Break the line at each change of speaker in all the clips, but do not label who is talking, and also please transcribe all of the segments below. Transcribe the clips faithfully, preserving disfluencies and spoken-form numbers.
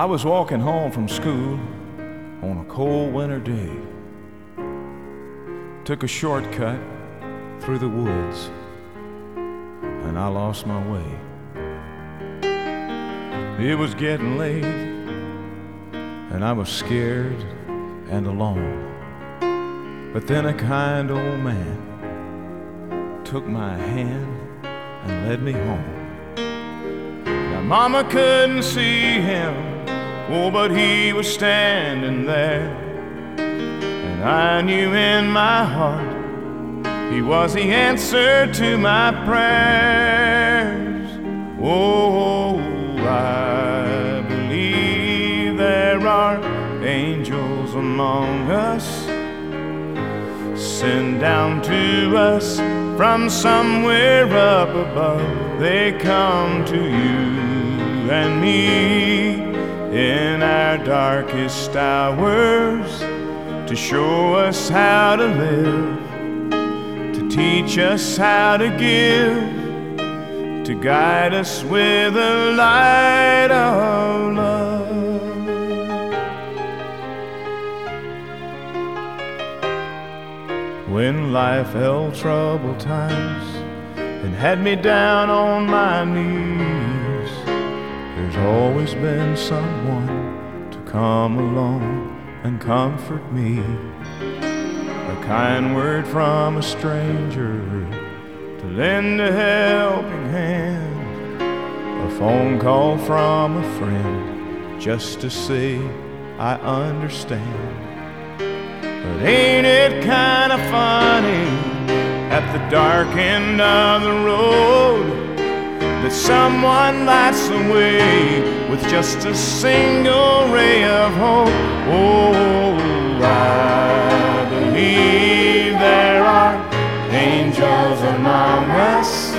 I was walking home from school on a cold winter day. Took a shortcut through the woods, and I lost my way. It was getting late, and I was scared and alone. But then a kind old man took my hand and led me home. Now Mama couldn't see him, oh, but he was standing there. And I knew in my heart he was the answer to my prayers. Oh, I believe there are angels among us, sent down to us from somewhere up above. They come to you and me in our darkest hours to show us how to live, to teach us how to give, to guide us with the light of love. When life held troubled times and had me down on my knees, there's always been someone to come along and comfort me. A kind word from a stranger to lend a helping hand, a phone call from a friend just to say I understand. But ain't it kind of funny at the dark end of the road that someone lights the way with just a single ray of hope? Oh, I believe there are angels among us,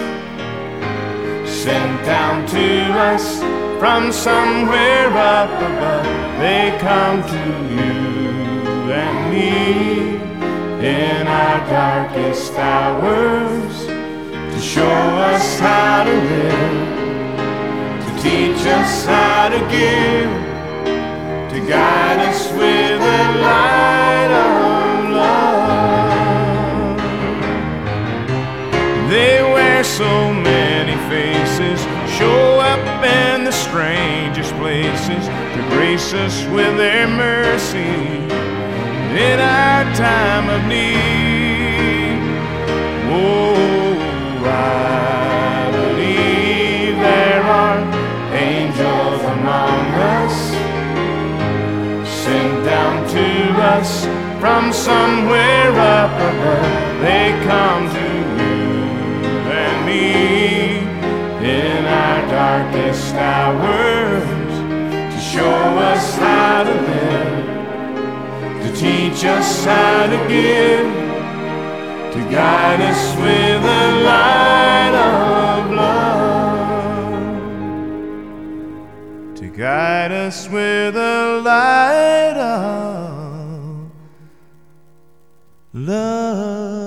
sent down to us from somewhere up above. They come to you and me in our darkest hours to show us how to live, to teach us how to give, to guide us with the light of love. They wear so many faces, show up in the strangest places to grace us with their mercy in our time of need. Oh, I believe there are angels among us, sent down to us from somewhere up above. They come to you and me in our darkest hours to show us how to live, to teach us how to give, to guide us with the light of love, to guide us with the light of love.